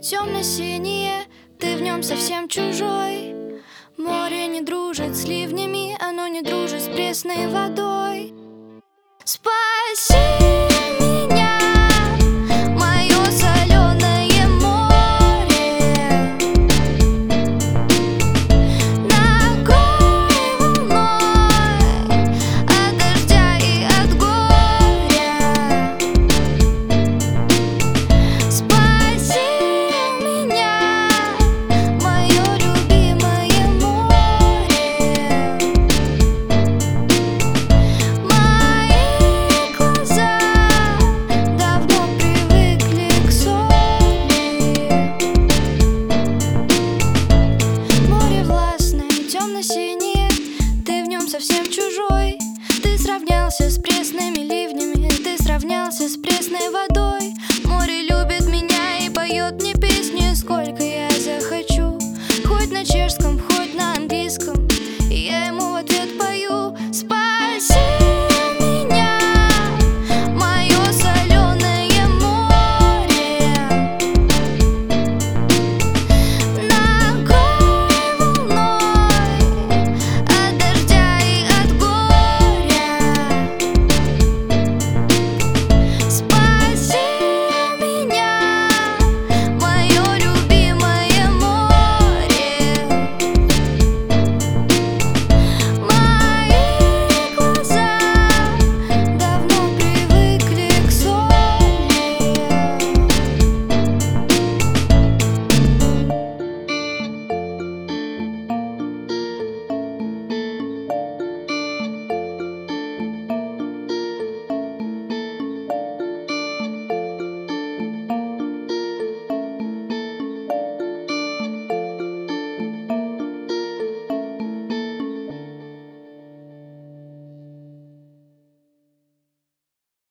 темно-синее, ты в нем совсем чужой. Море не дружит с ливнями, оно не дружит с пресной водой. Спаси меня, мое соленое море, накрой волной от дождя и от горя. Спаси меня, мое любимое море. Мои глаза давно привыкли к соли. Море властное, темно-синее, ты в нем совсем чужой. Ты сравнялся с пресными ливнями, ты сравнялся с пресной водой.